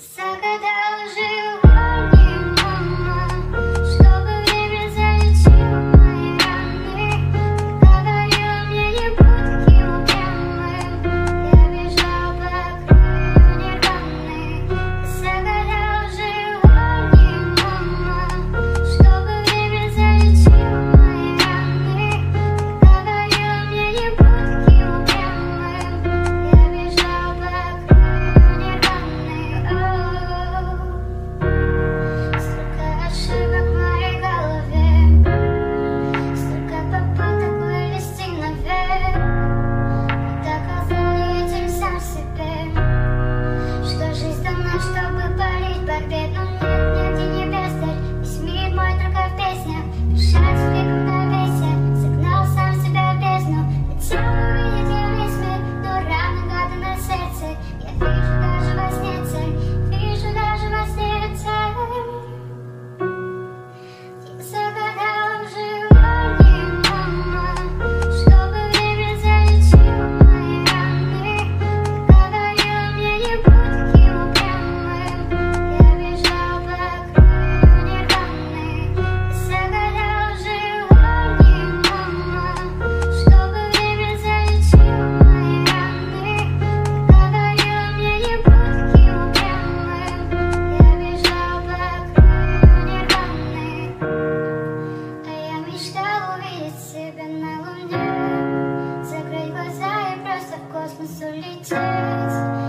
Загадала желание, мама, чтобы время залечило мои раны. Говорила мне, не будь таким упрямым. Я бежала по краю нирваны. Загадала желание, мама, чтобы время залечило мои раны. Говорила мне, не будь таким упрямым. Я бежала по краю нирваны. Столько ошибок в моей голове, столько попыток вылезти наверх. Доказал этим сам себе, что жизнь дана, чтобы парить в борьбе. Но нет нигде не бездарь, весь мир мой только в песнях. Бежать в веком навесе, загнал сам себя в бездну. Хотел увидеть я весь мир, но рано гаданное сердце. Я вижу даже во сне цель, вижу даже во сне цель. Я загадала желание, мама, чтобы время залечило мои раны. Говорила мне, не будь таким упрямым. Я бежала по краю нирваны. Загадала желание, мама, чтобы время залечило мои раны. Говорила мне, не будь таким упрямым. Я бежала по краю нирваны. А я мечтала увидеть себя на луне, закрыть глаза и просто в космос улететь.